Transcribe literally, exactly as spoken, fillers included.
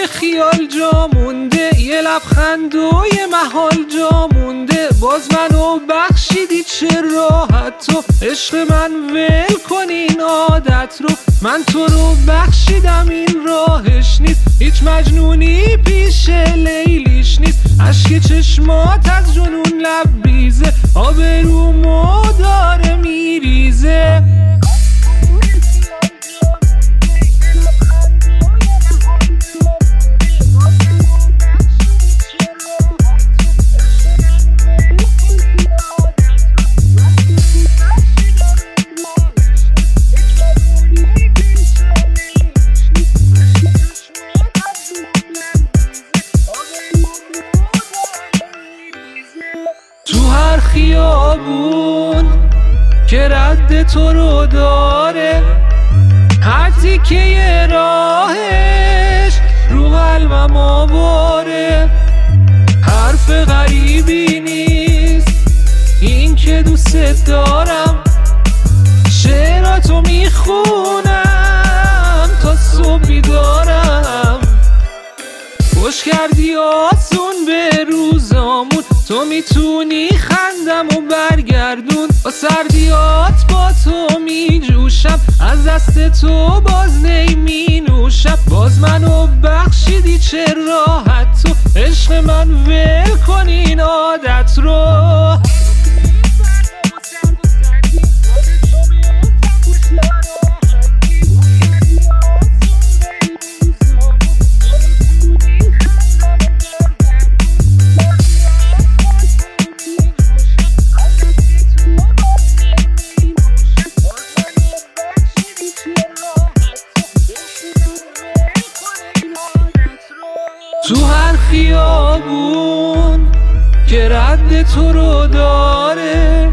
خیال جا مونده، یه لبخند و یه محال جا مونده. باز منو بخشیدی چرا حتی عشق من ول کن این عادت رو. من تو رو بخشیدم این راهش نیست، هیچ مجنونی پیش لیلیش نیست. اشک چشمات از جنون لب بیزه، آبرومو داره میریزه. تو هر خیابون که رد تو رو داره، هر تیکه راهش رو قلبم آواره. حرف غریبی نیست این که دوست دارم، شعراتو میخونم تا صبح بیدارم. خوش کردی آسون به روزامون، تو میتونی خندم و برگردون. با سردیات با تو میجوشم، از دست تو باز نمی نوشم. باز منو بخشیدی چرا حتی عشق من ول کن این عادت رو. تو هر خیابون که رد تو رو داره،